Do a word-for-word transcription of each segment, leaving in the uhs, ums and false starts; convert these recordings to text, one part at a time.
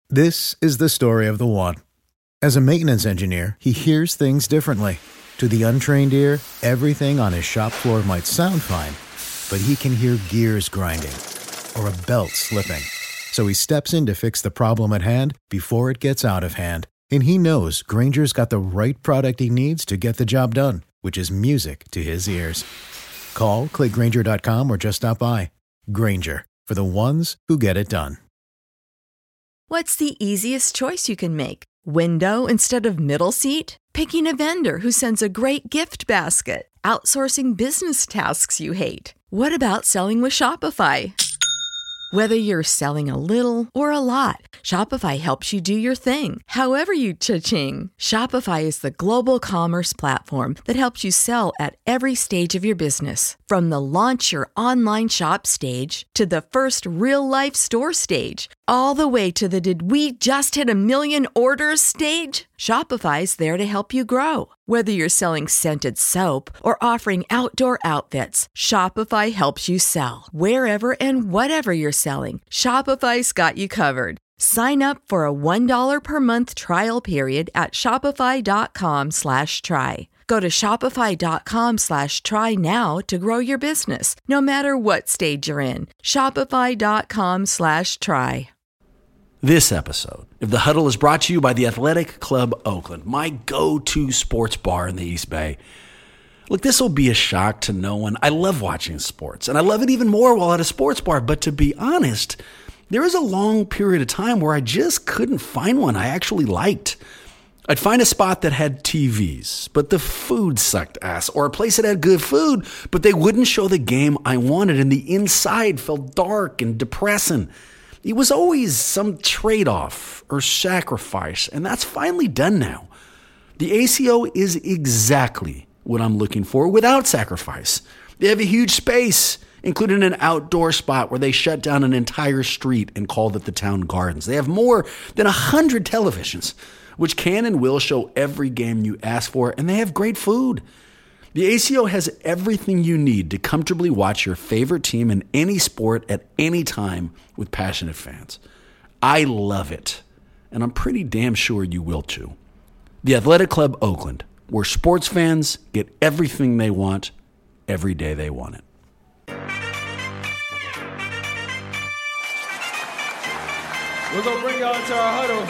This is the story of the one. As a maintenance engineer, he hears things differently. To the untrained ear, everything on his shop floor might sound fine, but he can hear gears grinding or a belt slipping. So he steps in to fix the problem at hand before it gets out of hand. And he knows Grainger's got the right product he needs to get the job done, which is music to his ears. Call, click Grainger dot com, or just stop by. Grainger, for the ones who get it done. What's the easiest choice you can make? Window instead of middle seat? Picking a vendor who sends a great gift basket? Outsourcing business tasks you hate? What about selling with Shopify? Whether you're selling a little or a lot, Shopify helps you do your thing, however you cha-ching. Shopify is the global commerce platform that helps you sell at every stage of your business. From the launch your online shop stage to the first real-life store stage, all the way to the did we just hit a million orders stage. Shopify's there to help you grow. Whether you're selling scented soap or offering outdoor outfits, Shopify helps you sell. Wherever and whatever you're selling, Shopify's got you covered. Sign up for a one dollar per month trial period at shopify.com slash try. Go to shopify.com slash try now to grow your business, no matter what stage you're in. Shopify.com slash try. This episode of The Huddle is brought to you by the Athletic Club Oakland, my go-to sports bar in the East Bay. Look, this will be a shock to no one. I love watching sports, and I love it even more while at a sports bar. But to be honest, there was a long period of time where I just couldn't find one I actually liked. I'd find a spot that had T Vs, but the food sucked ass, or a place that had good food, but they wouldn't show the game I wanted, and the inside felt dark and depressing. It was always some trade-off or sacrifice, and that's finally done now. The A C O is exactly what I'm looking for without sacrifice. They have a huge space, including an outdoor spot where they shut down an entire street and called it the Town Gardens. They have more than one hundred televisions, which can and will show every game you ask for, and they have great food. The A C O has everything you need to comfortably watch your favorite team in any sport at any time with passionate fans. I love it, and I'm pretty damn sure you will too. The Athletic Club Oakland, where sports fans get everything they want every day they want it. We're going to bring y'all into our huddle.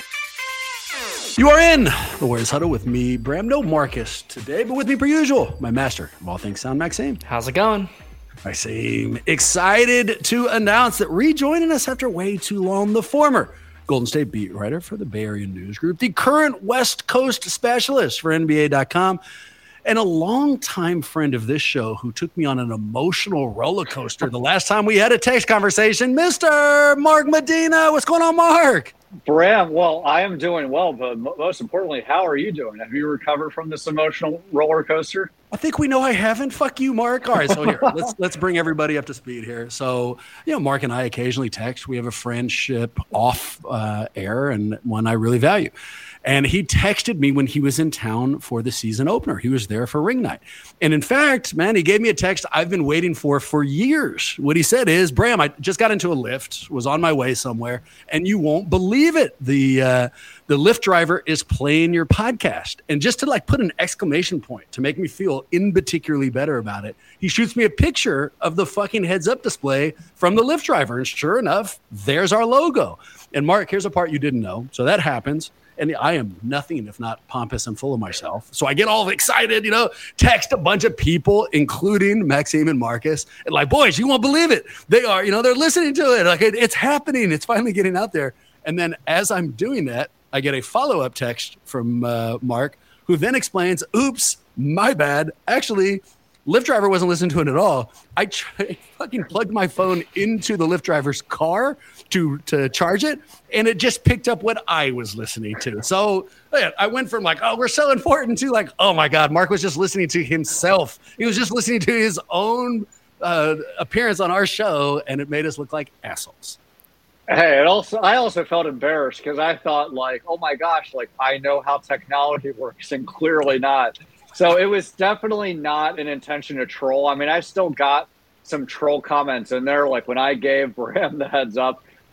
You are in the Warriors Huddle with me, Bram. No Marcus today, but with me per usual, my master of all things sound, Maxime. How's it going? Maxime, excited to announce that rejoining us after way too long, the former Golden State beat writer for the Bay Area News Group, the current West Coast specialist for N B A dot com, and a longtime friend of this show who took me on an emotional roller coaster the last time we had a text conversation, Mister Mark Medina. What's going on, Mark? Bram, well, I am doing well, but most importantly, how are you doing? Have you recovered from this emotional roller coaster? I think we know I haven't. Fuck you, Mark. All right, so here, let's let's bring everybody up to speed here. So, you know, Mark and I occasionally text. We have a friendship off uh, air and one I really value. And he texted me when he was in town for the season opener. He was there for ring night. And in fact, man, he gave me a text I've been waiting for for years. What he said is, Bram, I just got into a Lyft, was on my way somewhere, and you won't believe it. The uh, the Lyft driver is playing your podcast. And just to like put an exclamation point to make me feel in particularly better about it, he shoots me a picture of the fucking heads up display from the Lyft driver. And sure enough, there's our logo. And Mark, here's a part you didn't know. So that happens. And I am nothing if not pompous and full of myself. So I get all excited, you know, text a bunch of people, including Maxime and Marcus, and like, boys, you won't believe it. They are, you know, they're listening to it. Like, it, it's happening. It's finally getting out there. And then as I'm doing that, I get a follow-up text from uh, Mark, who then explains, oops, my bad. Actually, Lyft driver wasn't listening to it at all. I tried, fucking plugged my phone into the Lyft driver's car to to charge it, and it just picked up what I was listening to. So yeah, I went from like, oh, we're so important to like, oh my God, Mark was just listening to himself. He was just listening to his own uh, appearance on our show, and it made us look like assholes. Hey, it also I also felt embarrassed because I thought like, oh my gosh, like I know how technology works, and clearly not. So it was definitely not an intention to troll. I mean, I still got some troll comments in there. Like when I gave Bram the heads up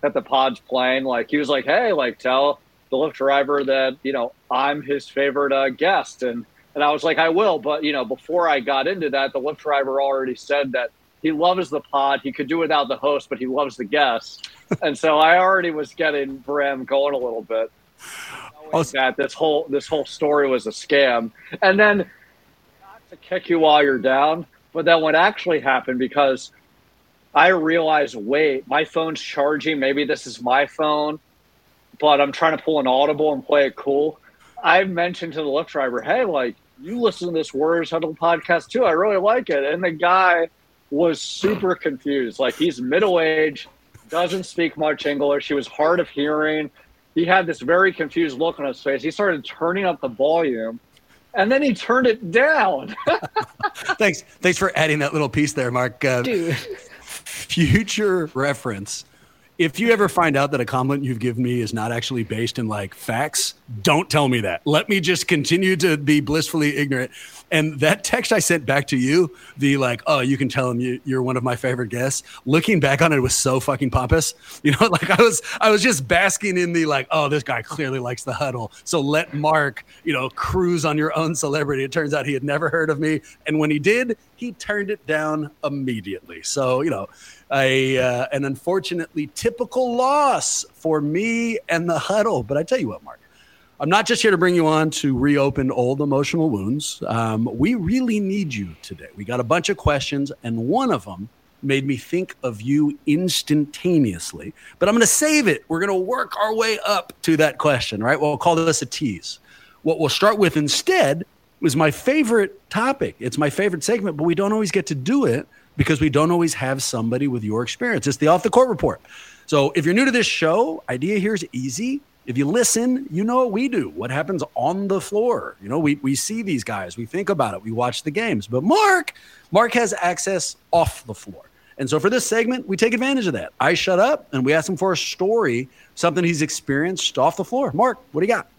that the pod's playing, like he was like, hey, like tell the Lyft driver that, you know, I'm his favorite uh, guest. And, and I was like, I will. But, you know, before I got into that, the Lyft driver already said that he loves the pod. He could do without the host, but he loves the guests. And so I already was getting Bram going a little bit. Oh, that this whole this whole story was a scam. And then not to kick you while you're down, but then what actually happened, because I realized, wait, my phone's charging. Maybe this is my phone, but I'm trying to pull an audible and play it cool. I mentioned to the Lyft driver, hey, like, you listen to this Warriors Huddle podcast too. I really like it. And the guy was super confused. Like, he's middle-aged, doesn't speak much English. He was hard of hearing. He had this very confused look on his face. He started turning up the volume, and then he turned it down. Thanks. Thanks for adding that little piece there, Mark. Uh, Dude. Future reference. If you ever find out that a compliment you've given me is not actually based in like facts, don't tell me that. Let me just continue to be blissfully ignorant. And that text I sent back to you, the like, oh, you can tell him you, you're one of my favorite guests. Looking back on it, it was so fucking pompous. You know, like I was, I was just basking in the like, oh, this guy clearly likes the huddle. So let Mark, you know, cruise on your own celebrity. It turns out he had never heard of me, and when he did, he turned it down immediately. So you know, a uh, an unfortunately typical loss for me and the huddle. But I tell you what, Mark. I'm not just here to bring you on to reopen old emotional wounds. Um, we really need you today. We got a bunch of questions, and one of them made me think of you instantaneously. But I'm going to save it. We're going to work our way up to that question, right? We'll call this a tease. What we'll start with instead is my favorite topic. It's my favorite segment, but we don't always get to do it because we don't always have somebody with your experience. It's the Off the Court Report. So if you're new to this show, idea here is easy. If you listen, you know what we do, what happens on the floor. You know, we we see these guys, we think about it, we watch the games. But Mark, Mark has access off the floor. And so for this segment, we take advantage of that. I shut up and we ask him for a story, something he's experienced off the floor. Mark, what do you got?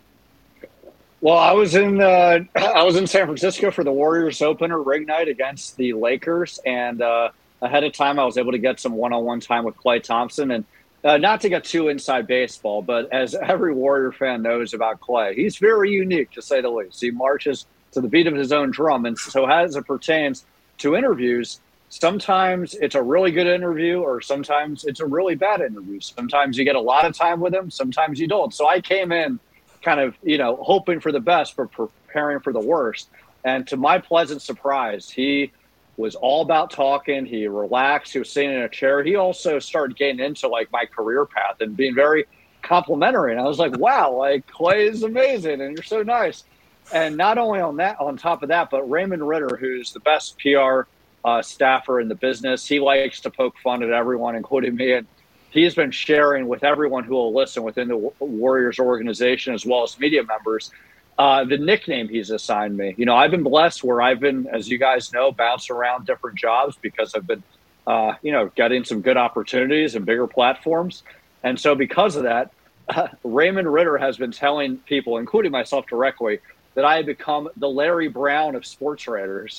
Well, I was in uh, I was in San Francisco for the Warriors opener ring night against the Lakers. And uh, ahead of time, I was able to get some one-on-one time with Klay Thompson. And Uh, not to get too inside baseball, but as every Warrior fan knows about Klay, he's very unique, to say the least. He marches to the beat of his own drum. And so as it pertains to interviews, sometimes it's a really good interview or sometimes it's a really bad interview. Sometimes you get a lot of time with him, sometimes you don't. So I came in kind of, you know, hoping for the best, but preparing for the worst. And to my pleasant surprise, he was all about talking. He relaxed. He was sitting in a chair. He also started getting into like my career path and being very complimentary. And I was like, wow, like Klay is amazing and you're so nice. And not only on that, on top of that, but Raymond Ritter, who's the best P R uh, staffer in the business, he likes to poke fun at everyone, including me. And he's been sharing with everyone who will listen within the Warriors organization, as well as media members, Uh, the nickname he's assigned me. You know, I've been blessed where I've been, as you guys know, bouncing around different jobs because I've been, uh, you know, getting some good opportunities and bigger platforms. And so because of that, uh, Raymond Ritter has been telling people, including myself directly, that I had become the Larry Brown of sports writers.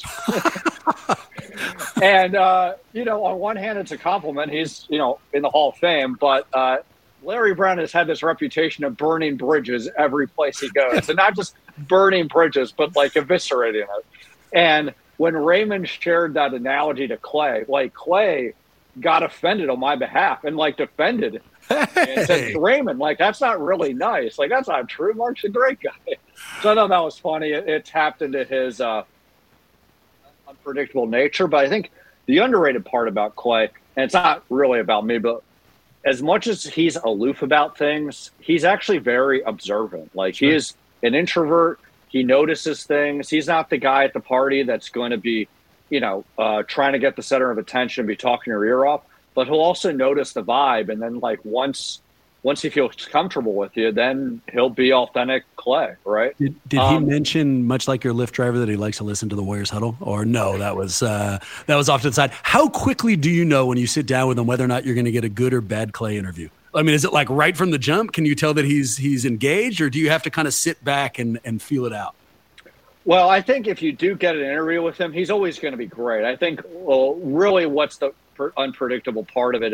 And, uh, you know, on one hand, it's a compliment. He's, you know, in the Hall of Fame, but uh, Larry Brown has had this reputation of burning bridges every place he goes. And not just burning bridges, but like eviscerating it. And when Raymond shared that analogy to Klay, like Klay got offended on my behalf and like defended hey. and said, Raymond, like, that's not really nice. Like, that's not true. Mark's a great guy. So I thought that was funny. It, it tapped into his uh, unpredictable nature. But I think the underrated part about Klay, and it's not really about me, but as much as he's aloof about things, he's actually very observant. Like sure. He is an introvert. He notices things. He's not the guy at the party that's going to be, you know, uh, trying to get the center of attention and be talking your ear off. But he'll also notice the vibe. And then like once once he feels comfortable with you, then he'll be authentic Klay, right? Did, did um, he mention, much like your Lyft driver, that he likes to listen to the Warriors Huddle? Or no, that was uh, that was off to the side. How quickly do you know when you sit down with him whether or not you're going to get a good or bad Klay interview? I mean, is it like right from the jump? Can you tell that he's he's engaged, or do you have to kind of sit back and, and feel it out? Well, I think if you do get an interview with him, he's always going to be great. I think, well, really what's the unpredictable part of it is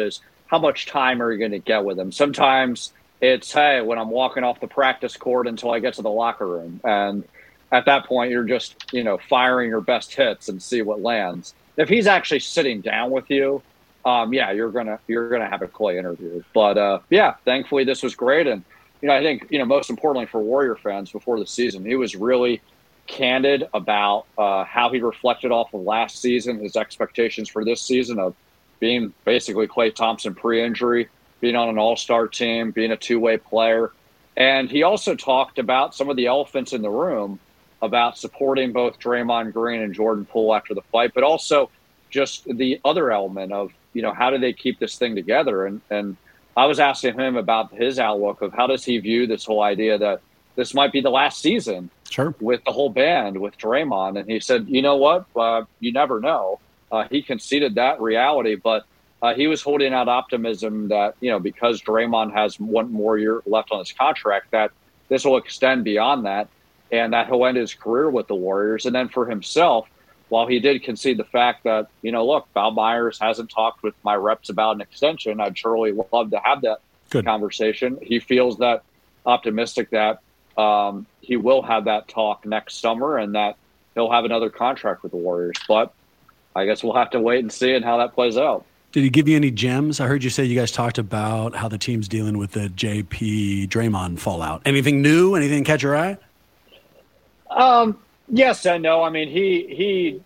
how much time are you going to get with him? Sometimes it's, hey, when I'm walking off the practice court until I get to the locker room. And at that point, you're just, you know, firing your best hits and see what lands. If he's actually sitting down with you, um, yeah, you're gonna you're gonna have a Klay interview. But uh, yeah, thankfully this was great. And you know, I think you know most importantly for Warrior fans before the season, he was really candid about uh, how he reflected off of last season, his expectations for this season of being basically Klay Thompson pre-injury, being on an all-star team, being a two-way player. And he also talked about some of the elephants in the room about supporting both Draymond Green and Jordan Poole after the fight, but also just the other element of, you know, how do they keep this thing together? And, and I was asking him about his outlook of how does he view this whole idea that this might be the last season sure. with the whole band, with Draymond. And he said, you know what, uh, you never know. Uh, he conceded that reality, but uh, he was holding out optimism that, you know, because Draymond has one more year left on his contract, that this will extend beyond that and that he'll end his career with the Warriors. And then for himself, while he did concede the fact that, you know, look, Bob Myers hasn't talked with my reps about an extension, I'd surely love to have that Good. conversation. He feels that optimistic that um, he will have that talk next summer and that he'll have another contract with the Warriors. But I guess we'll have to wait and see and how that plays out. Did he give you any gems? I heard you say you guys talked about how the team's dealing with the J P Draymond fallout. Anything new? Anything catch your eye? Um, yes and no. I mean, he he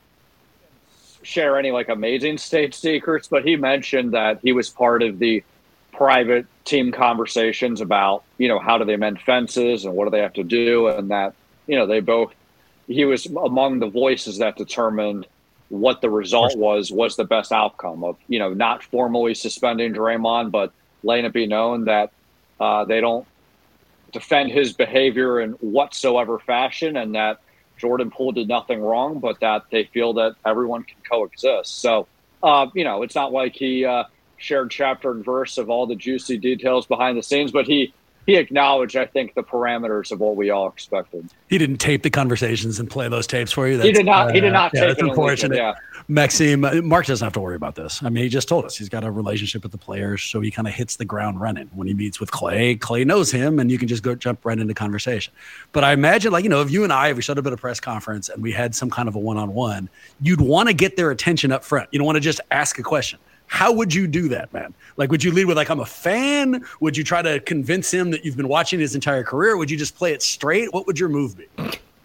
share any like amazing state secrets, but he mentioned that he was part of the private team conversations about, you know, how do they mend fences and what do they have to do, and that, you know, they both he was among the voices that determined what the result was, was the best outcome of, you know, not formally suspending Draymond, but letting it be known that uh, they don't defend his behavior in whatsoever fashion and that Jordan Poole did nothing wrong, but that they feel that everyone can coexist. So, uh, you know, it's not like he uh, shared chapter and verse of all the juicy details behind the scenes, but he He acknowledged, I think, the parameters of what we all expected. He didn't tape the conversations and play those tapes for you. That's, he did not. Uh, he did not. Yeah, take that's it unfortunate. Yeah. Maxime, Mark doesn't have to worry about this. I mean, he just told us he's got a relationship with the players, so he kind of hits the ground running. When he meets with Klay, Klay knows him, and you can just go jump right into conversation. But I imagine, like, you know, if you and I, if we showed up at a press conference and we had some kind of a one-on-one, you'd want to get their attention up front. You don't want to just ask a question. How would you do that, man? Like, would you lead with, like, I'm a fan? Would you try to convince him that you've been watching his entire career? Would you just play it straight? What would your move be?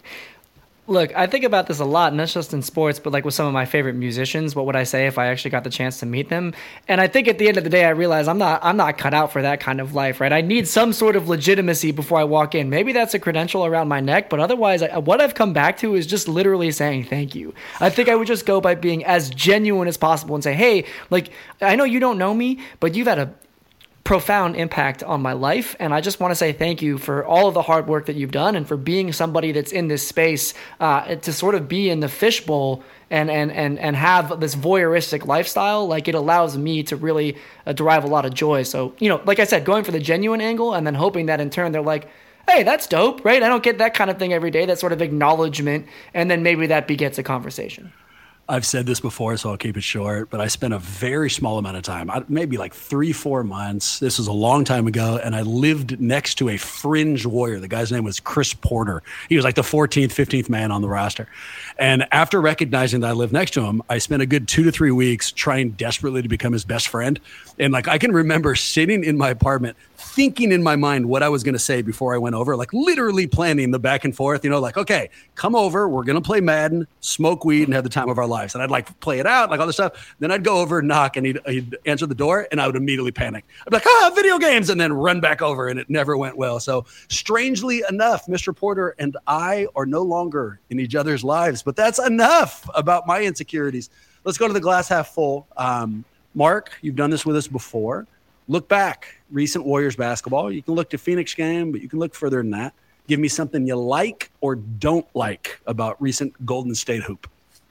Look, I think about this a lot, not just in sports, but like with some of my favorite musicians. What would I say if I actually got the chance to meet them? And I think at the end of the day, I realize I'm not I'm not cut out for that kind of life, right? I need some sort of legitimacy before I walk in. Maybe that's a credential around my neck, but otherwise, I, what I've come back to is just literally saying thank you. I think I would just go by being as genuine as possible and say, hey, like, I know you don't know me, but you've had a profound impact on my life, and I just want to say thank you for all of the hard work that you've done and for being somebody that's in this space uh, to sort of be in the fishbowl and and and and have this voyeuristic lifestyle. Like, it allows me to really uh, derive a lot of joy. So, you know, like I said, going for the genuine angle and then hoping that in turn they're like, hey, that's dope, right? I don't get that kind of thing every day, that sort of acknowledgement, and then maybe that begets a conversation. I've said this before, so I'll keep it short, but I spent a very small amount of time, maybe like three, four months. This was a long time ago, and I lived next to a fringe Warrior. The guy's name was Chris Porter. He was like the fourteenth, fifteenth man on the roster. And after recognizing that I lived next to him, I spent a good two to three weeks trying desperately to become his best friend. And like, I can remember sitting in my apartment, thinking in my mind what I was going to say before I went over, like literally planning the back and forth, you know, like, okay, come over, we're going to play Madden, smoke weed, and have the time of our lives. And I'd like play it out, like all this stuff. Then I'd go over, knock, and he'd, he'd answer the door, and I would immediately panic. I'd be like, ah, video games, and then run back over, and it never went well. So strangely enough, Mister Porter and I are no longer in each other's lives, but that's enough about my insecurities. Let's go to the glass half full. Um, Mark, you've done this with us before. Look back, recent Warriors basketball. You can look to Phoenix game, but you can look further than that. Give me something you like or don't like about recent Golden State hoop.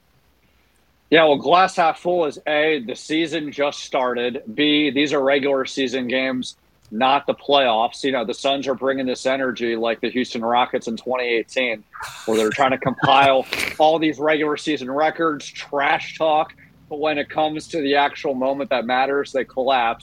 Yeah, well, glass half full is A, the season just started. B, these are regular season games, not the playoffs. You know, the Suns are bringing this energy like the Houston Rockets in twenty eighteen, where they're trying to compile all these regular season records, trash talk, but when it comes to the actual moment that matters, they collapse.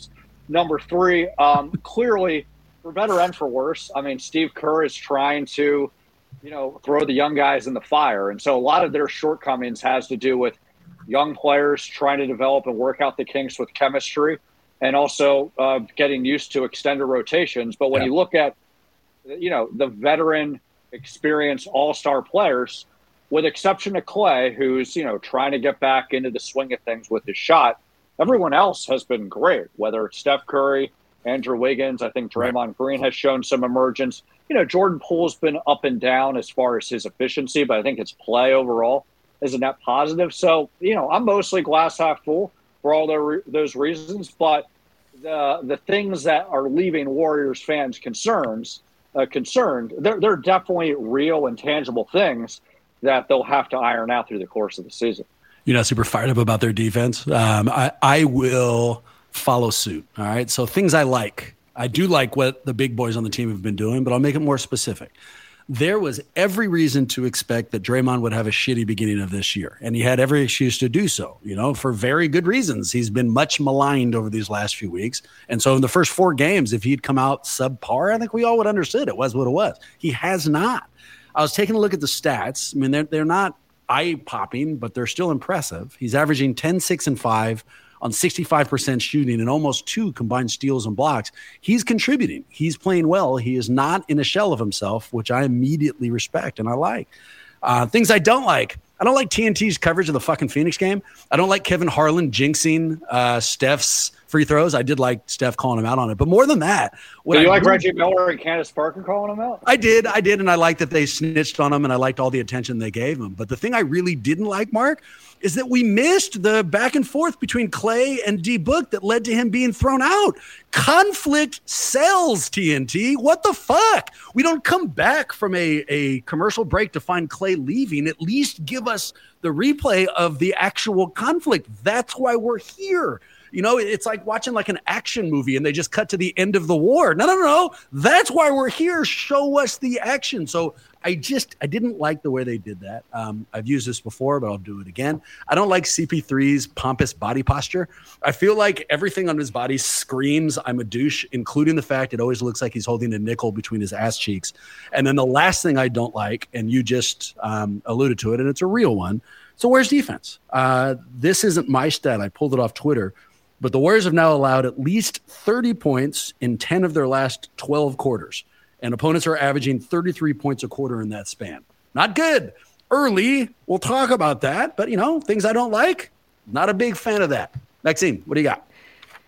number three, um, clearly, for better and for worse, I mean, Steve Kerr is trying to, you know, throw the young guys in the fire. And so a lot of their shortcomings has to do with young players trying to develop and work out the kinks with chemistry and also uh, getting used to extended rotations. But when yeah. you look at, you know, the veteran, experienced all-star players, with exception of Clay, who's, you know, trying to get back into the swing of things with his shot, everyone else has been great, whether it's Steph Curry, Andrew Wiggins. I think Draymond Green has shown some emergence. You know, Jordan Poole's been up and down as far as his efficiency, but I think his play overall is a net positive. So, you know, I'm mostly glass half full for all the, those reasons. But the the things that are leaving Warriors fans concerns uh, concerned, they're, they're definitely real and tangible things that they'll have to iron out through the course of the season. You're not super fired up about their defense. Um, I, I will follow suit. All right. So things I like. I do like what the big boys on the team have been doing, but I'll make it more specific. There was every reason to expect that Draymond would have a shitty beginning of this year, and he had every excuse to do so, you know, for very good reasons. He's been much maligned over these last few weeks. And so in the first four games, if he'd come out subpar, I think we all would understood it was what it was. He has not. I was taking a look at the stats. I mean, they're, they're not eye-popping, but they're still impressive. He's averaging ten, six, and five on sixty-five percent shooting and almost two combined steals and blocks. He's contributing. He's playing well. He is not in a shell of himself, which I immediately respect and I like. Uh, things I don't like. I don't like T N T's coverage of the fucking Phoenix game. I don't like Kevin Harlan jinxing uh, Steph's free throws. I did like Steph calling him out on it. But more than that. Do you I like really, Reggie Miller and Candace Parker calling him out? I did. I did. And I liked that they snitched on him, and I liked all the attention they gave him. But the thing I really didn't like, Mark, is that we missed the back and forth between Clay and D Book that led to him being thrown out. Conflict sells, T N T. What the fuck? We don't come back from a, a commercial break to find Clay leaving. At least give us the replay of the actual conflict. That's why we're here. You know, it's like watching like an action movie and they just cut to the end of the war. No, no, no, no. That's why we're here. Show us the action. So I just, I didn't like the way they did that. Um, I've used this before, but I'll do it again. I don't like C P three's pompous body posture. I feel like everything on his body screams I'm a douche, including the fact it always looks like he's holding a nickel between his ass cheeks. And then the last thing I don't like, and you just um, alluded to it, and it's a real one. So where's defense? Uh, this isn't my stat. I pulled it off Twitter. But the Warriors have now allowed at least thirty points in ten of their last twelve quarters. And opponents are averaging thirty-three points a quarter in that span. Not good. Early, we'll talk about that. But, you know, things I don't like, not a big fan of that. Maxime, what do you got?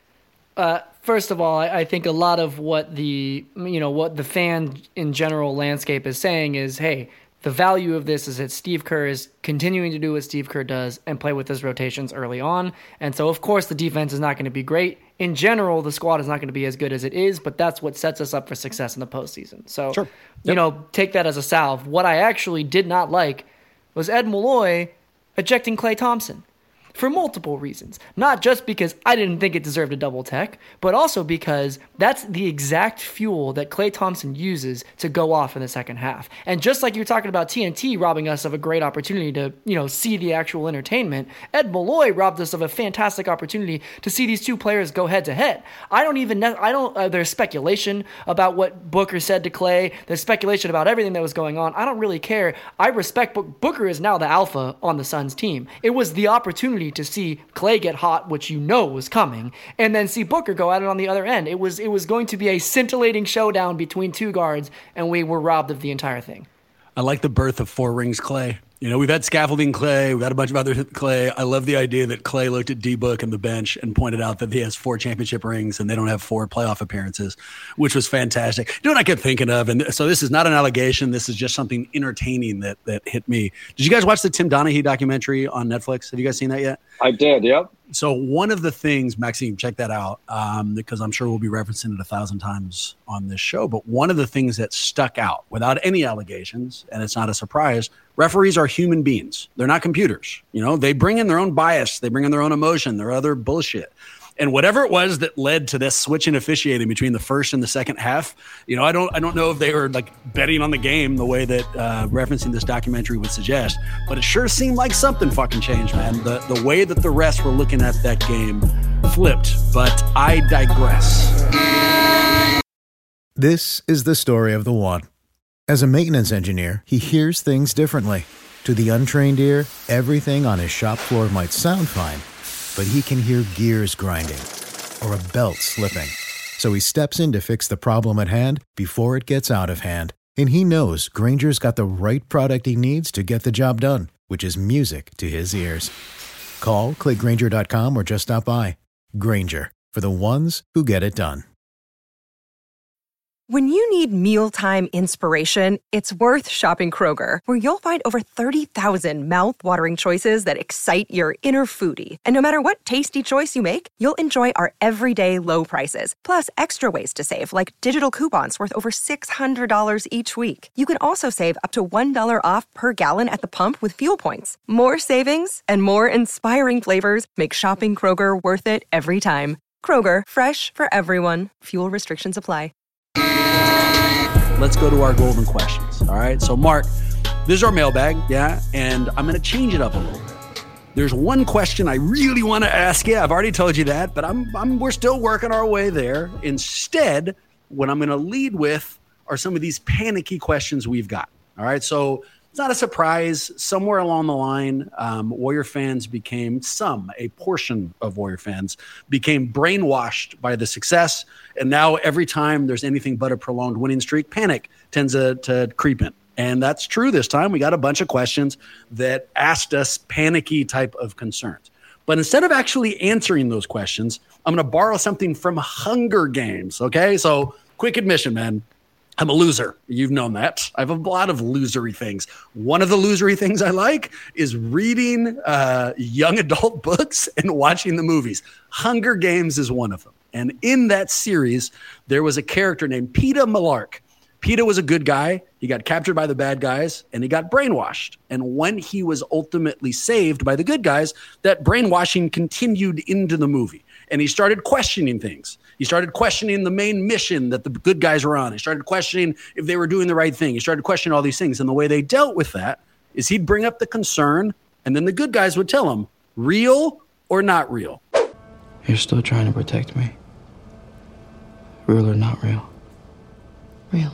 Uh, first of all, I, I think a lot of what the, you know, what the fan in general landscape is saying is, hey, the value of this is that Steve Kerr is continuing to do what Steve Kerr does and play with his rotations early on. And so, of course, the defense is not going to be great. In general, the squad is not going to be as good as it is, but that's what sets us up for success in the postseason. So, sure. Yep. you know, take that as a salve. What I actually did not like was Ed Malloy ejecting Klay Thompson. For multiple reasons. Not just because I didn't think it deserved a double tech, but also because that's the exact fuel that Klay Thompson uses to go off in the second half. And just like you're talking about T N T robbing us of a great opportunity to, you know, see the actual entertainment, Ed Malloy robbed us of a fantastic opportunity to see these two players go head to head. I don't even know, I don't, uh, there's speculation about what Booker said to Klay. There's speculation about everything that was going on. I don't really care. I respect Booker. Booker is now the alpha on the Suns team. It was the opportunity to see Klay get hot, which you know was coming, and then see Booker go at it on the other end. It was it was going to be a scintillating showdown between two guards, and we were robbed of the entire thing. I like the birth of Four Rings Klay. You know, we've had scaffolding Klay, we've had a bunch of other Klay. I love the idea that Klay looked at D-Book and the bench and pointed out that he has four championship rings and they don't have four playoff appearances, which was fantastic. You know what I kept thinking of? And so this is not an allegation. This is just something entertaining that that hit me. Did you guys watch the Tim Donaghy documentary on Netflix? Have you guys seen that yet? I did, yep. So one of the things, Maxime, check that out, um, because I'm sure we'll be referencing it a thousand times on this show. But one of the things that stuck out without any allegations, and it's not a surprise, referees are human beings. They're not computers. You know, they bring in their own bias. They bring in their own emotion, their other bullshit. And whatever it was that led to this switch in officiating between the first and the second half, you know, I don't I don't know if they were like betting on the game the way that uh, referencing this documentary would suggest, but it sure seemed like something fucking changed, man. The the way that the refs were looking at that game flipped, but I digress. This is the story of the one. As a maintenance engineer, he hears things differently. To the untrained ear, everything on his shop floor might sound fine, but he can hear gears grinding or a belt slipping. So he steps in to fix the problem at hand before it gets out of hand. And he knows Grainger's got the right product he needs to get the job done, which is music to his ears. Call, click Grainger dot com, or just stop by. Grainger, for the ones who get it done. When you need mealtime inspiration, it's worth shopping Kroger, where you'll find over thirty thousand mouth-watering choices that excite your inner foodie. And no matter what tasty choice you make, you'll enjoy our everyday low prices, plus extra ways to save, like digital coupons worth over six hundred dollars each week. You can also save up to one dollar off per gallon at the pump with fuel points. More savings and more inspiring flavors make shopping Kroger worth it every time. Kroger, fresh for everyone. Fuel restrictions apply. Let's go to our golden questions. All right. So, Mark, this is our mailbag. Yeah. And I'm going to change it up a little bit. There's one question I really want to ask you. I've already told you that, but I'm, I'm we're still working our way there. Instead, what I'm going to lead with are some of these panicky questions we've got. All right. So, it's not a surprise. Somewhere along the line, um, Warrior fans became some, a portion of Warrior fans became brainwashed by the success. And now every time there's anything but a prolonged winning streak, panic tends to, to creep in. And that's true this time. We got a bunch of questions that asked us panicky type of concerns. But instead of actually answering those questions, I'm going to borrow something from Hunger Games. Okay. So quick admission, man. I'm a loser. You've known that. I have a lot of losery things. One of the losery things I like is reading uh, young adult books and watching the movies. Hunger Games is one of them. And in that series, there was a character named Peeta Mellark. Peeta was a good guy. He got captured by the bad guys, and he got brainwashed. And when he was ultimately saved by the good guys, that brainwashing continued into the movie. And he started questioning things. He started questioning the main mission that the good guys were on. He started questioning if they were doing the right thing. He started questioning all these things. And the way they dealt with that is he'd bring up the concern, and then the good guys would tell him, real or not real. You're still trying to protect me. Real or not real? Real.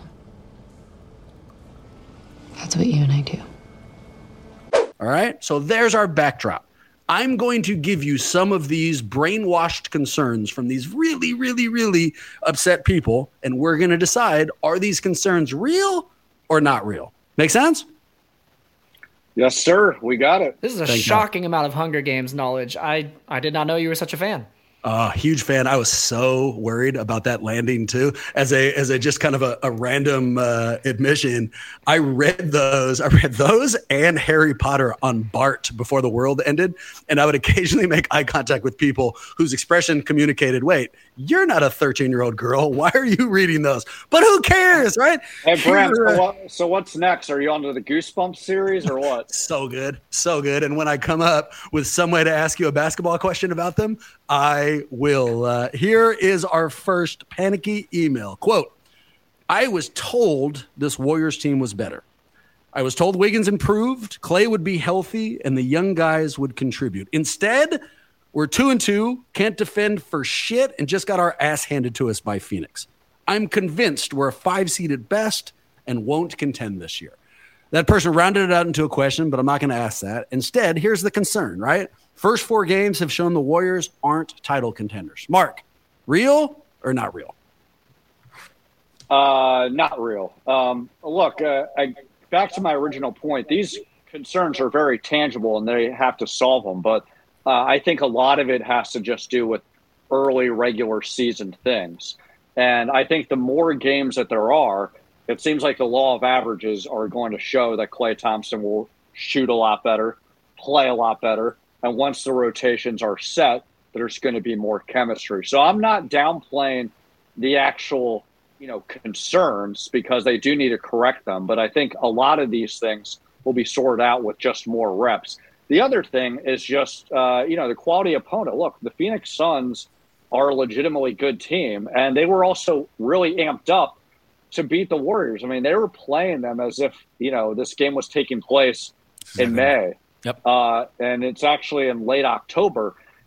That's what you and I do. All right. So there's our backdrop. I'm going to give you some of these brainwashed concerns from these really, really, really upset people, and we're going to decide, are these concerns real or not real? Make sense? Yes, sir. We got it. This is a Thank shocking you. amount of Hunger Games knowledge. I, I did not know you were such a fan. Uh, huge fan. I was so worried about that landing too. As a as a just kind of a, a random uh, admission, I read those. I read those and Harry Potter on Bart before the world ended, and I would occasionally make eye contact with people whose expression communicated, "Wait, you're not a thirteen-year-old girl. Why are you reading those?" But who cares, right? Hey, Brent. so, what, so what's next? Are you on to the Goosebumps series or what? So good, so good. And when I come up with some way to ask you a basketball question about them, I will. Uh, here is our first panicky email. Quote, I was told this Warriors team was better. I was told Wiggins improved, Clay would be healthy, and the young guys would contribute. Instead, we're two and two, can't defend for shit, and just got our ass handed to us by Phoenix. I'm convinced we're a five seed at best and won't contend this year. That person rounded it out into a question, but I'm not going to ask that. Instead, here's the concern, right? First four games have shown the Warriors aren't title contenders. Mark, real or not real? Uh, not real. Um, look, uh, I, back to my original point, these concerns are very tangible and they have to solve them. But uh, I think a lot of it has to just do with early regular season things. And I think the more games that there are, it seems like the law of averages are going to show that Klay Thompson will shoot a lot better, play a lot better. And once the rotations are set, there's going to be more chemistry. So I'm not downplaying the actual, you know, concerns because they do need to correct them. But I think a lot of these things will be sorted out with just more reps. The other thing is just, uh, you know, the quality opponent. Look, the Phoenix Suns are a legitimately good team, and they were also really amped up to beat the Warriors. I mean, they were playing them as if, you know, this game was taking place in May. Yep. Uh, and it's actually in late October.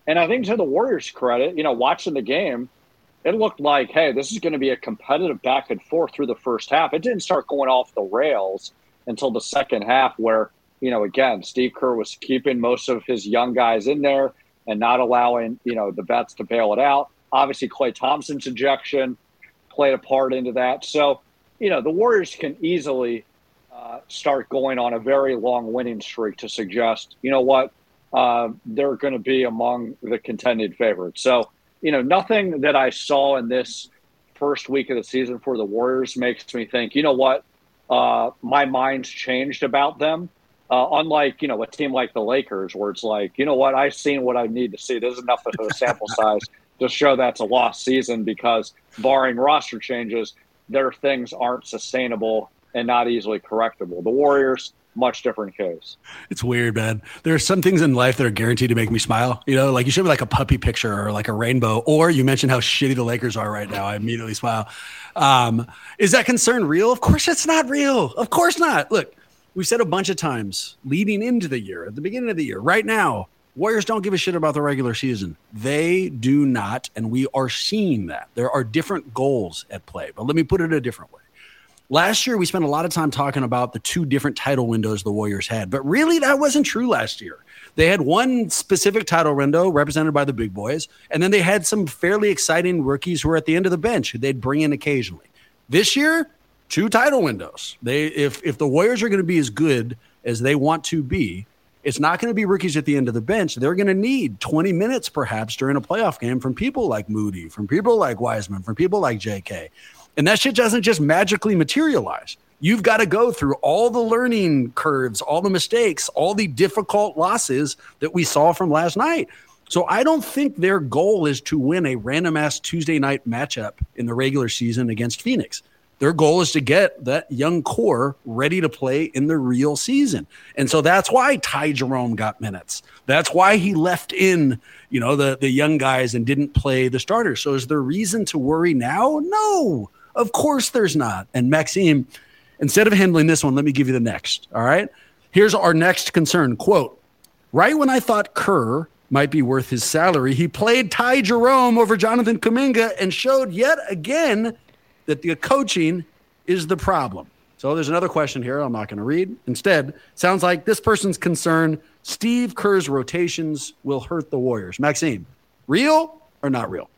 And I think to the Warriors' credit, you know, watching the game, it looked like, hey, this is going to be a competitive back and forth through the first half. It didn't start going off the rails until the second half where, you know, again, Steve Kerr was keeping most of his young guys in there and not allowing, you know, the vets to bail it out. Obviously, Klay Thompson's ejection played a part into that. So, you know, the Warriors can easily uh, start going on a very long winning streak to suggest, you know what, uh, they're going to be among the contending favorites. So, you know, nothing that I saw in this first week of the season for the Warriors makes me think, you know what, uh, my mind's changed about them. Uh, unlike, you know, a team like the Lakers where it's like, you know what, I've seen what I need to see. There's enough of a sample size to show that's a lost season because barring roster changes, their things aren't sustainable and not easily correctable. The Warriors, much different case. It's weird, man. There are some things in life that are guaranteed to make me smile. You know, like you show me like a puppy picture or like a rainbow, or you mentioned how shitty the Lakers are right now. I immediately smile. Um, is that concern real? Of course it's not real. Of course not. Look, we've said a bunch of times leading into the year, at the beginning of the year, right now, Warriors don't give a shit about the regular season. They do not, and we are seeing that. There are different goals at play, but let me put it a different way. Last year, we spent a lot of time talking about the two different title windows the Warriors had, but really that wasn't true last year. They had one specific title window represented by the big boys, and then they had some fairly exciting rookies who were at the end of the bench who they'd bring in occasionally. This year, two title windows. They, if if the Warriors are going to be as good as they want to be, it's not going to be rookies at the end of the bench. They're going to need twenty minutes perhaps during a playoff game from people like Moody, from people like Wiseman, from people like J K. And that shit doesn't just magically materialize. You've got to go through all the learning curves, all the mistakes, all the difficult losses that we saw from last night. So I don't think their goal is to win a random-ass Tuesday night matchup in the regular season against Phoenix. Their goal is to get that young core ready to play in the real season. And so that's why Ty Jerome got minutes. That's why he left in, you know, the, the young guys and didn't play the starters. So is there reason to worry now? No, of course there's not. And Maxime, instead of handling this one, let me give you the next. All right. Here's our next concern. Quote, right when I thought Kerr might be worth his salary, he played Ty Jerome over Jonathan Kuminga and showed yet again that the coaching is the problem. So there's another question here I'm not going to read. Instead, sounds like this person's concern, Steve Kerr's rotations will hurt the Warriors. Maxime, real or not real?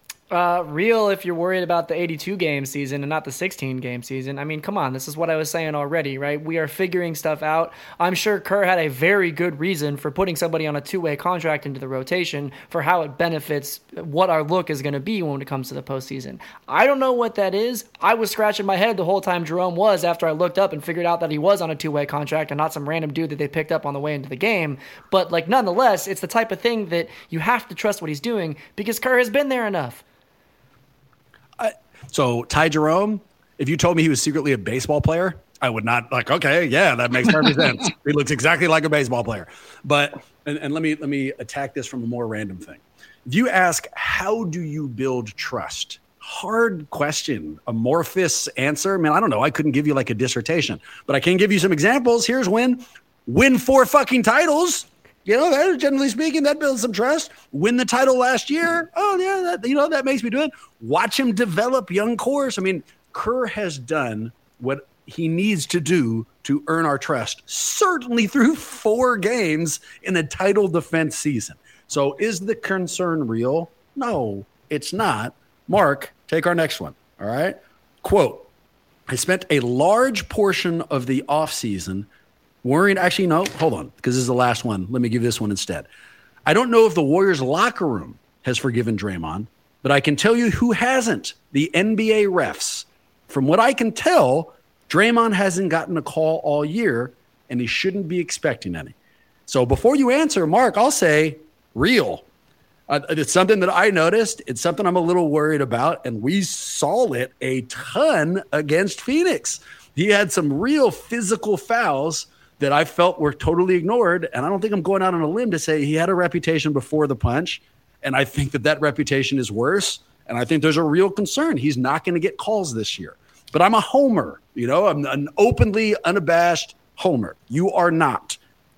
Uh, real if you're worried about the eighty-two game season and not the sixteen game season. I mean, come on, this is what I was saying already, right? We are figuring stuff out. I'm sure Kerr had a very good reason for putting somebody on a two-way contract into the rotation for how it benefits what our look is going to be when it comes to the postseason. I don't know what that is. I was scratching my head the whole time Jerome was after I looked up and figured out that he was on a two-way contract and not some random dude that they picked up on the way into the game. But like, nonetheless, it's the type of thing that you have to trust what he's doing because Kerr has been there enough. So Ty Jerome, if you told me he was secretly a baseball player, I would not like, okay, yeah, that makes perfect sense. He looks exactly like a baseball player. But, and, and let me, let me attack this from a more random thing. If you ask, how do you build trust? Hard question, amorphous answer. Man, I don't know. I couldn't give you like a dissertation, but I can give you some examples. Here's when win four fucking titles. You know, that, generally speaking, that builds some trust. Win the title last year. Oh, yeah, that, you know, that makes me do it. Watch him develop young cores. I mean, Kerr has done what he needs to do to earn our trust, certainly through four games in a title defense season. So is the concern real? No, it's not. Mark, take our next one, all right? Quote, I spent a large portion of the offseason worrying, actually, no, hold on, because this is the last one. Let me give this one instead. I don't know if the Warriors locker room has forgiven Draymond, but I can tell you who hasn't, the N B A refs. From what I can tell, Draymond hasn't gotten a call all year, and he shouldn't be expecting any. So before you answer, Mark, I'll say real. Uh, it's something that I noticed. It's something I'm a little worried about, and we saw it a ton against Phoenix. He had some real physical fouls that I felt were totally ignored. And I don't think I'm going out on a limb to say he had a reputation before the punch. And I think that that reputation is worse. And I think there's a real concern. He's not going to get calls this year. But I'm a homer. You know, I'm an openly unabashed homer. You are not.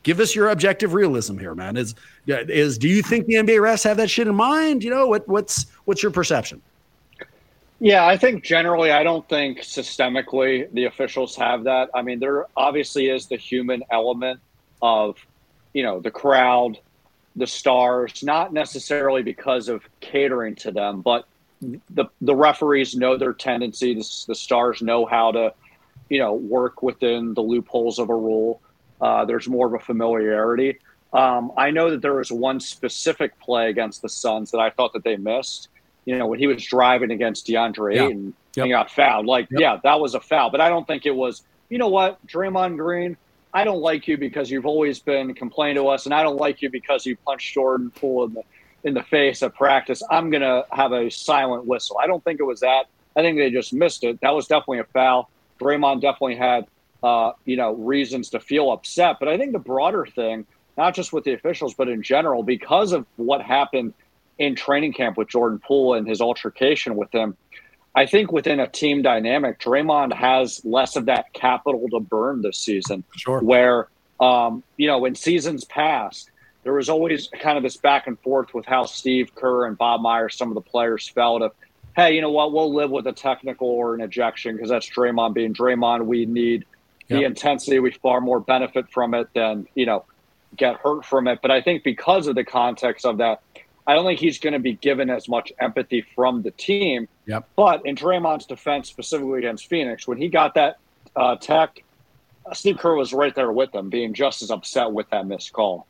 Give us your objective realism here, man. Is is do you think the N B A refs have that shit in mind? You know, what what's what's your perception? Yeah, I think generally, I don't think systemically the officials have that. I mean, there obviously is the human element of, you know, the crowd, the stars, not necessarily because of catering to them, but the the referees know their tendency. The, the stars know how to, you know, work within the loopholes of a rule. Uh, there's more of a familiarity. Um, I know that there was one specific play against the Suns that I thought that they missed. You know, when he was driving against DeAndre yeah. Ayton yep. and he got fouled. Like, yep. yeah, that was a foul. But I don't think it was, you know what, Draymond Green, I don't like you because you've always been complaining to us, and I don't like you because you punched Jordan Poole in the, in the face at practice. I'm going to have a silent whistle. I don't think it was that. I think they just missed it. That was definitely a foul. Draymond definitely had, uh, you know, reasons to feel upset. But I think the broader thing, not just with the officials, but in general, because of what happened in training camp with Jordan Poole and his altercation with him, I think within a team dynamic, Draymond has less of that capital to burn this season. Sure. Where, um, you know, in seasons past, there was always kind of this back and forth with how Steve Kerr and Bob Myers, some of the players, felt of, hey, you know what, we'll live with a technical or an ejection because that's Draymond being Draymond. We need yep. the intensity. We far more benefit from it than, you know, get hurt from it. But I think because of the context of that, I don't think he's going to be given as much empathy from the team. Yep. But in Draymond's defense, specifically against Phoenix, when he got that uh, tech, uh, Steve Kerr was right there with him, being just as upset with that missed call.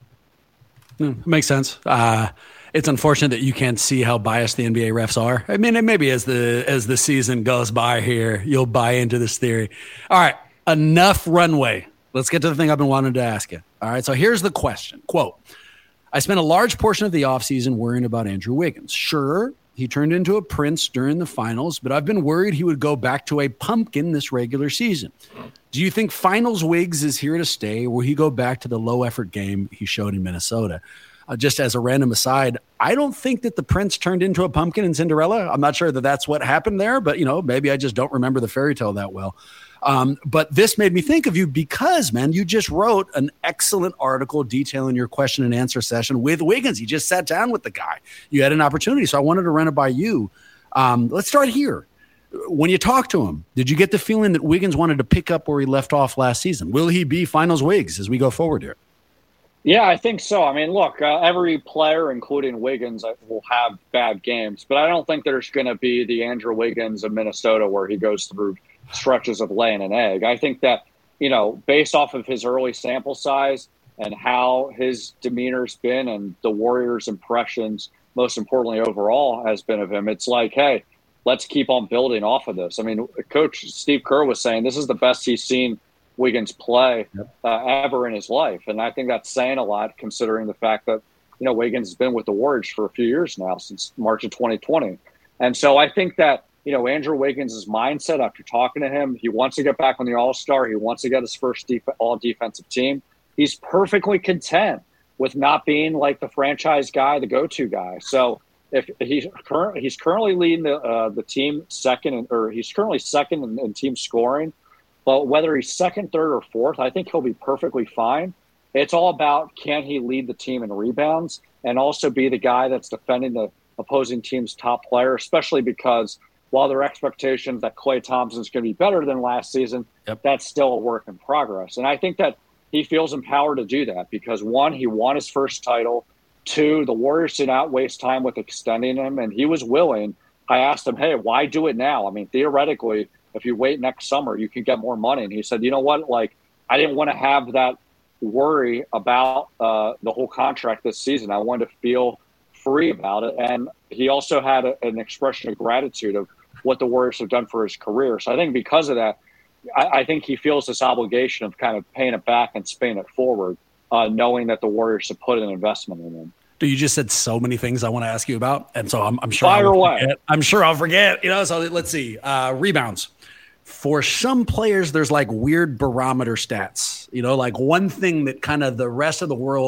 Mm, makes sense. Uh, it's unfortunate that you can't see how biased the N B A refs are. I mean, maybe as the as the season goes by here, you'll buy into this theory. All right, enough runway. Let's get to the thing I've been wanting to ask you. All right, so here's the question. Quote, I spent a large portion of the offseason worrying about Andrew Wiggins. Sure, he turned into a prince during the finals, but I've been worried he would go back to a pumpkin this regular season. Do you think finals Wiggs is here to stay, or will he go back to the low-effort game he showed in Minnesota? Uh, just as a random aside, I don't think that the prince turned into a pumpkin in Cinderella. I'm not sure that that's what happened there, but, you know, maybe I just don't remember the fairy tale that well. Um, but this made me think of you because, man, you just wrote an excellent article detailing your question and answer session with Wiggins. You just sat down with the guy. You had an opportunity, so I wanted to run it by you. Um, let's start here. When you talked to him, did you get the feeling that Wiggins wanted to pick up where he left off last season? Will he be finals Wiggs as we go forward here? Yeah, I think so. I mean, look, uh, every player, including Wiggins, will have bad games, but I don't think there's going to be the Andrew Wiggins of Minnesota where he goes through stretches of laying an egg. I think that, you know, based off of his early sample size and how his demeanor's been and the Warriors' impressions, most importantly overall, has been of him, it's like, hey, let's keep on building off of this. I mean, Coach Steve Kerr was saying this is the best he's seen Wiggins play uh, ever in his life. And I think that's saying a lot considering the fact that, you know, Wiggins has been with the Warriors for a few years now, since March of twenty twenty. And so I think that, you know, Andrew Wiggins' mindset after talking to him, he wants to get back on the All-Star. He wants to get his first def- all-defensive team. He's perfectly content with not being like the franchise guy, the go-to guy. So if he's current, he's currently leading the uh, the team second, in, or he's currently second in, in team scoring. But whether he's second, third, or fourth, I think he'll be perfectly fine. It's all about can he lead the team in rebounds and also be the guy that's defending the opposing team's top player, especially because while there are expectations that Klay Thompson's going to be better than last season, yep. that's still a work in progress. And I think that he feels empowered to do that because, one, he won his first title. Two, the Warriors did not waste time with extending him, and he was willing. I asked him, hey, why do it now? I mean, theoretically, if you wait next summer, you can get more money. And he said, you know what, like, I didn't want to have that worry about uh, the whole contract this season. I wanted to feel free about it. And he also had a, an expression of gratitude of what the Warriors have done for his career. So I think because of that, I, I think he feels this obligation of kind of paying it back and paying it forward, uh, knowing that the Warriors have put an investment in him. Dude, you just said so many things I want to ask you about, and so I'm, I'm sure Fire I'll away. forget. I'm sure I'll forget. You know, so let's see. Uh, rebounds. For some players, there's like weird barometer stats. You know, like one thing that kind of the rest of the world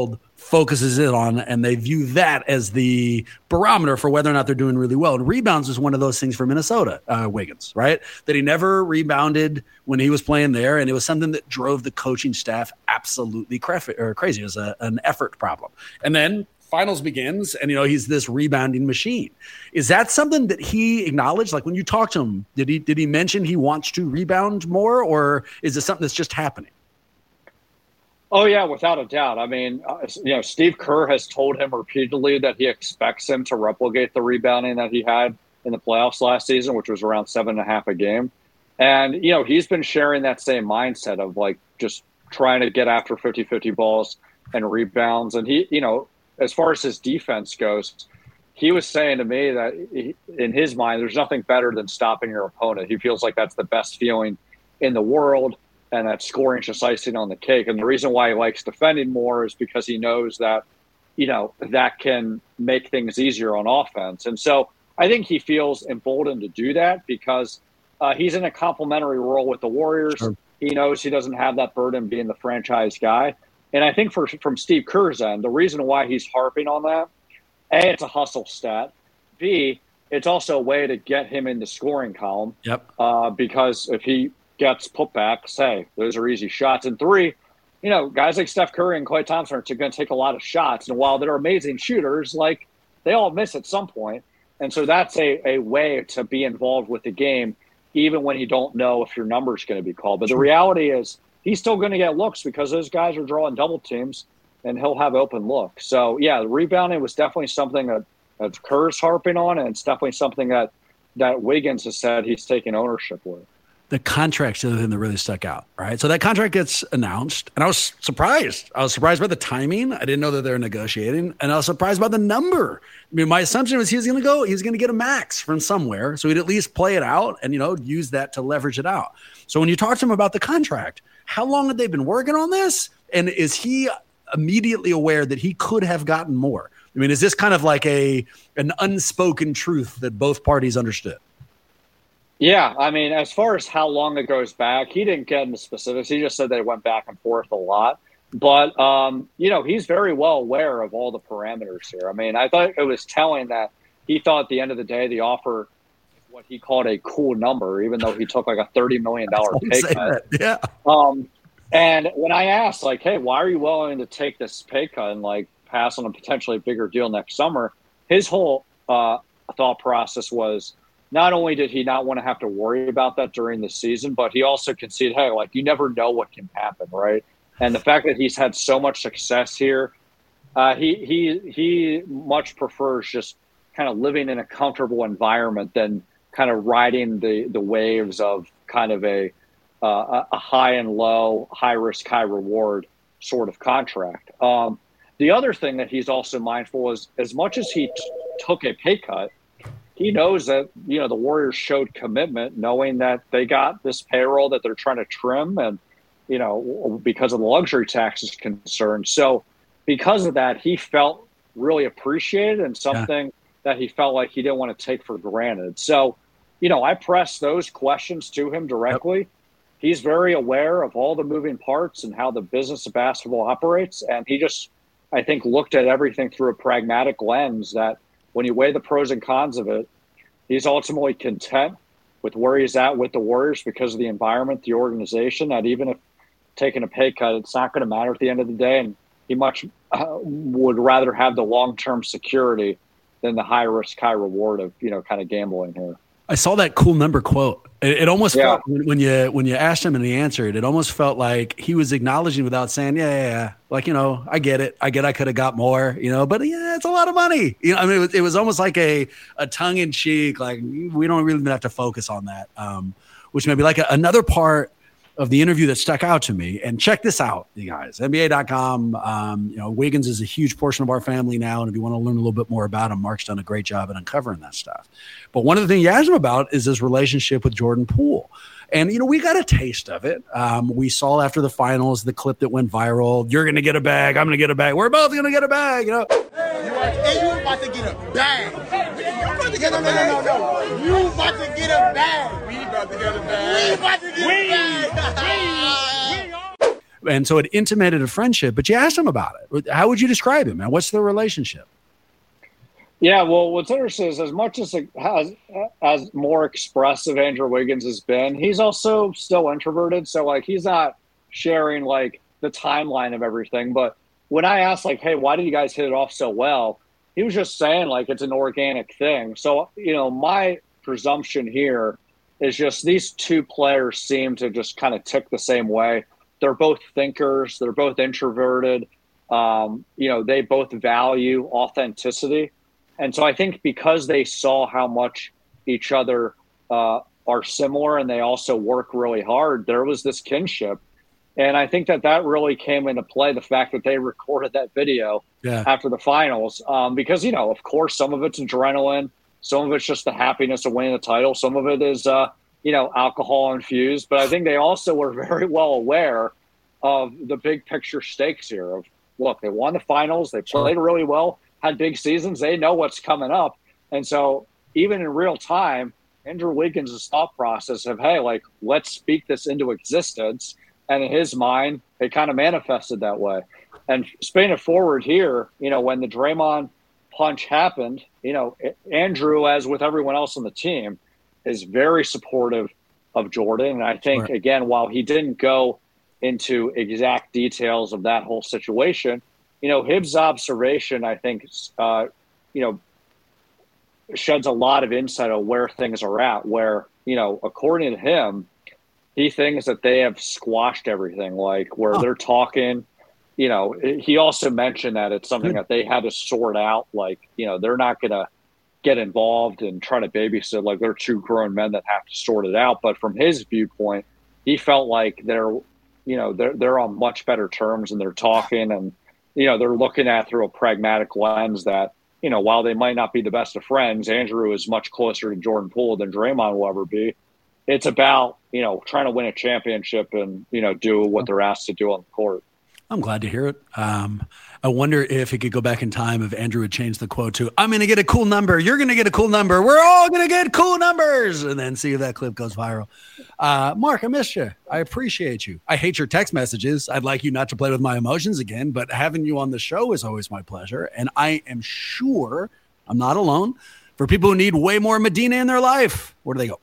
focuses in on, and they view that as the barometer for whether or not they're doing really well. And rebounds is one of those things for Minnesota, uh, Wiggins, right? That he never rebounded when he was playing there, and it was something that drove the coaching staff absolutely cra- or crazy. It was a, an effort problem. And then finals begins, and you know he's this rebounding machine. Is that something that he acknowledged? Like when you talk to him, did he did he mention he wants to rebound more, or is it something that's just happening? Oh, yeah, without a doubt. I mean, uh, you know, Steve Kerr has told him repeatedly that he expects him to replicate the rebounding that he had in the playoffs last season, which was around seven and a half a game. And, you know, he's been sharing that same mindset of like just trying to get after fifty-fifty balls and rebounds. And he, you know, as far as his defense goes, he was saying to me that he, in his mind, there's nothing better than stopping your opponent. He feels like that's the best feeling in the world. And that scoring just icing on the cake. And the reason why he likes defending more is because he knows that, you know, that can make things easier on offense. And so I think he feels emboldened to do that because uh, he's in a complementary role with the Warriors. Sure. He knows he doesn't have that burden being the franchise guy. And I think for, from Steve Kerr's end, the reason why he's harping on that, A, it's a hustle stat. B, it's also a way to get him in the scoring column. Yep. Uh, because if he gets putbacks, hey, those are easy shots. And three, you know, guys like Steph Curry and Klay Thompson are going to take a lot of shots. And while they're amazing shooters, like they all miss at some point. And so that's a, a way to be involved with the game, even when you don't know if your number is going to be called. But the reality is he's still going to get looks because those guys are drawing double teams and he'll have open looks. So, yeah, the rebounding was definitely something that, that Kerr's harping on, and it's definitely something that, that Wiggins has said he's taking ownership with. The contract's the other thing that really stuck out, right? So that contract gets announced, and I was surprised. I was surprised by the timing. I didn't know that they were negotiating, and I was surprised by the number. I mean, my assumption was he was going to go, he was going to get a max from somewhere, so he'd at least play it out and, you know, use that to leverage it out. So when you talk to him about the contract, how long had they been working on this? And is he immediately aware that he could have gotten more? I mean, is this kind of like a an unspoken truth that both parties understood? Yeah, I mean, as far as how long it goes back, he didn't get into specifics. He just said they went back and forth a lot. But, um, you know, he's very well aware of all the parameters here. I mean, I thought it was telling that he thought at the end of the day the offer is what he called a cool number, even though he took like a thirty million dollars pay cut. Yeah. Um, and when I asked, like, hey, why are you willing to take this pay cut and, like, pass on a potentially bigger deal next summer, his whole uh, thought process was, not only did he not want to have to worry about that during the season, but he also conceded, hey, like, you never know what can happen, right? And the fact that he's had so much success here, uh, he he he much prefers just kind of living in a comfortable environment than kind of riding the, the waves of kind of a, uh, a high and low, high risk, high reward sort of contract. Um, the other thing that he's also mindful is, as much as he t- took a pay cut, he knows that, you know, the Warriors showed commitment, knowing that they got this payroll that they're trying to trim, and, you know, because of the luxury tax is concerned. So because of that, he felt really appreciated, and something yeah. that he felt like he didn't want to take for granted. So, you know, I pressed those questions to him directly. Yep. He's very aware of all the moving parts and how the business of basketball operates. And he just, I think, looked at everything through a pragmatic lens that, when you weigh the pros and cons of it, he's ultimately content with where he's at with the Warriors because of the environment, the organization, that even if taking a pay cut, it's not going to matter at the end of the day. And he much uh, would rather have the long-term security than the high risk, high reward of, you know, kind of gambling here. I saw that cool number quote. It, it almost yeah. felt when you when you asked him and he answered, it almost felt like he was acknowledging without saying, yeah, yeah, yeah. Like, you know, I get it. I get I could have got more, you know, but yeah, it's a lot of money. You know, I mean, it was, it was almost like a, a tongue in cheek, like we don't really have to focus on that, um, which may be like a, another part of the interview that stuck out to me. And check this out, you guys, N B A dot com. Um, you know, Wiggins is a huge portion of our family now. And if you want to learn a little bit more about him, Mark's done a great job at uncovering that stuff. But one of the things you asked him about is his relationship with Jordan Poole. And, you know, we got a taste of it. Um, we saw after the finals, the clip that went viral. You're going to get a bag. I'm going to get a bag. We're both going to get a bag. You know, hey, you about to get a bag. You about to get a bag. No, no, no, no. You about to get a bag. We about to get a bag. We about to get a bag. And so it intimated a friendship, but you asked him about it. How would you describe him, and what's the relationship? Yeah, well, what's interesting is as much as as, as more expressive Andrew Wiggins has been, he's also still introverted. So, like, he's not sharing, like, the timeline of everything. But when I asked, like, hey, why did you guys hit it off so well? He was just saying, like, it's an organic thing. So, you know, my presumption here is just these two players seem to just kind of tick the same way. They're both thinkers. They're both introverted. Um, you know, they both value authenticity. And so I think because they saw how much each other uh, are similar and they also work really hard, there was this kinship. And I think that that really came into play, the fact that they recorded that video yeah. after the finals. Um, because, you know, of course, some of it's adrenaline. Some of it's just the happiness of winning the title. Some of it is, uh, you know, alcohol infused. But I think they also were very well aware of the big picture stakes here of, look, they won the finals. They played really well. Had big seasons, they know what's coming up. And so even in real time, Andrew Wiggins' thought process of, hey, like, let's speak this into existence. And in his mind, it kind of manifested that way. And spinning it forward here, you know, when the Draymond punch happened, you know, Andrew, as with everyone else on the team, is very supportive of Jordan. And I think, Sure. again, while he didn't go into exact details of that whole situation, you know, Hibbs' observation, I think, uh, you know, sheds a lot of insight on where things are at, where, you know, according to him, he thinks that they have squashed everything, like where huh. they're talking, you know, he also mentioned that it's something that they had to sort out. Like, you know, they're not going to get involved and try to babysit. Like, they're two grown men that have to sort it out. But from his viewpoint, he felt like they're, you know, they're, they're on much better terms and they're talking and, you know, they're looking at through a pragmatic lens that, you know, while they might not be the best of friends, Andrew is much closer to Jordan Poole than Draymond will ever be. It's about, you know, trying to win a championship and, you know, do what they're asked to do on the court. I'm glad to hear it. Um, I wonder if he could go back in time if Andrew would change the quote to, I'm going to get a cool number. You're going to get a cool number. We're all going to get cool numbers. And then see if that clip goes viral. Uh, Mark, I missed you. I appreciate you. I hate your text messages. I'd like you not to play with my emotions again, but having you on the show is always my pleasure. And I am sure I'm not alone. For people who need way more Medina in their life, where do they go?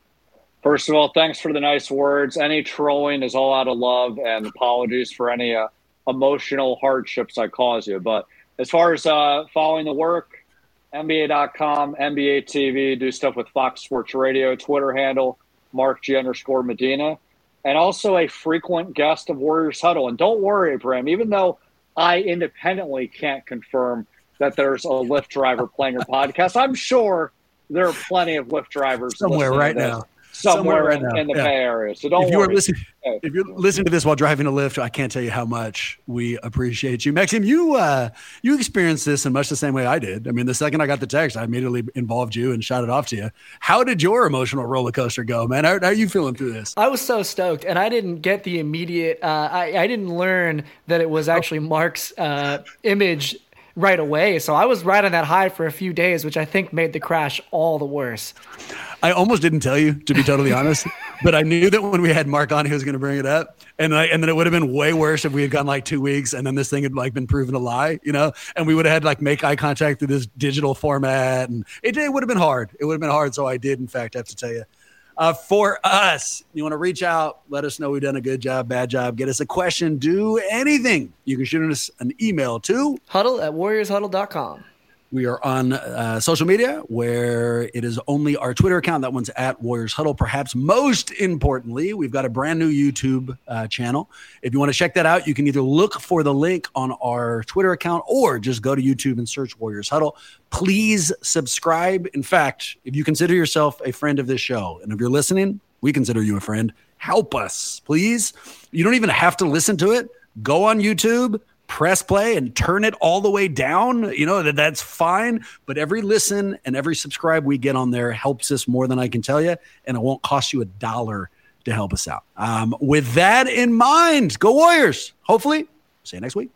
First of all, thanks for the nice words. Any trolling is all out of love, and apologies for any uh, emotional hardships I cause you. But as far as uh, following the work, N B A dot com, N B A T V, do stuff with Fox Sports Radio, Twitter handle, Mark G underscore Medina, and also a frequent guest of Warriors Huddle. And don't worry, Bram, even though I independently can't confirm that there's a Lyft driver playing your podcast, I'm sure there are plenty of Lyft drivers somewhere right now. Somewhere, Somewhere right in, now. in the Yeah. Bay Area. So don't if you worry. Are listening, if you're listening to this while driving a Lyft, I can't tell you how much we appreciate you. Maxime, you uh, you experienced this in much the same way I did. I mean, the second I got the text, I immediately involved you and shot it off to you. How did your emotional roller coaster go, man? How, how are you feeling through this? I was so stoked, and I didn't get the immediate uh, – I, I didn't learn that it was actually Mark's uh, image right away. So I was right on that high for a few days, which I think made the crash all the worse. I almost didn't tell you, to be totally honest, but I knew that when we had Mark on, he was going to bring it up. And I, and then it would have been way worse if we had gone like two weeks and then this thing had like been proven a lie, you know, and we would have had like make eye contact through this digital format. And it, it would have been hard. It would have been hard. So I did, in fact, have to tell you. Uh, for us, you want to reach out, let us know we've done a good job, bad job, get us a question, do anything. You can shoot us an email to huddle at warriors huddle dot com. We are on uh, social media where it is only our Twitter account. That one's at Warriors Huddle. Perhaps most importantly, we've got a brand new YouTube uh, channel. If you want to check that out, you can either look for the link on our Twitter account or just go to YouTube and search Warriors Huddle. Please subscribe. In fact, if you consider yourself a friend of this show, and if you're listening, we consider you a friend. Help us, please. You don't even have to listen to it. Go on YouTube, press play and turn it all the way down. You know, that that's fine. But every listen and every subscribe we get on there helps us more than I can tell you. And it won't cost you a dollar to help us out. Um, with that in mind, go Warriors. Hopefully, see you next week.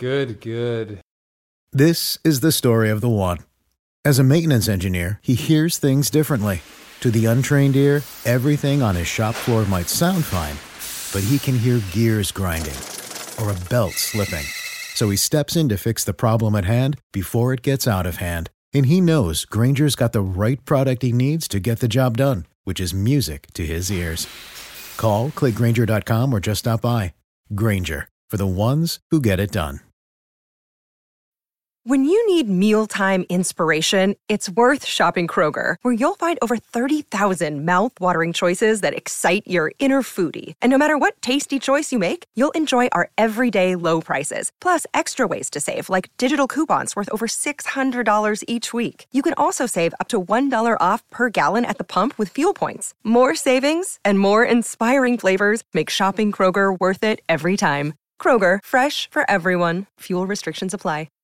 Good, good. This is the story of the one. As a maintenance engineer, he hears things differently. To the untrained ear, everything on his shop floor might sound fine, but he can hear gears grinding or a belt slipping. So he steps in to fix the problem at hand before it gets out of hand. And he knows Grainger's got the right product he needs to get the job done, which is music to his ears. Call, click Grainger dot com, or just stop by. Grainger, for the ones who get it done. When you need mealtime inspiration, it's worth shopping Kroger, where you'll find over thirty thousand mouth-watering choices that excite your inner foodie. And no matter what tasty choice you make, you'll enjoy our everyday low prices, plus extra ways to save, like digital coupons worth over six hundred dollars each week. You can also save up to one dollar off per gallon at the pump with fuel points. More savings and more inspiring flavors make shopping Kroger worth it every time. Kroger, fresh for everyone. Fuel restrictions apply.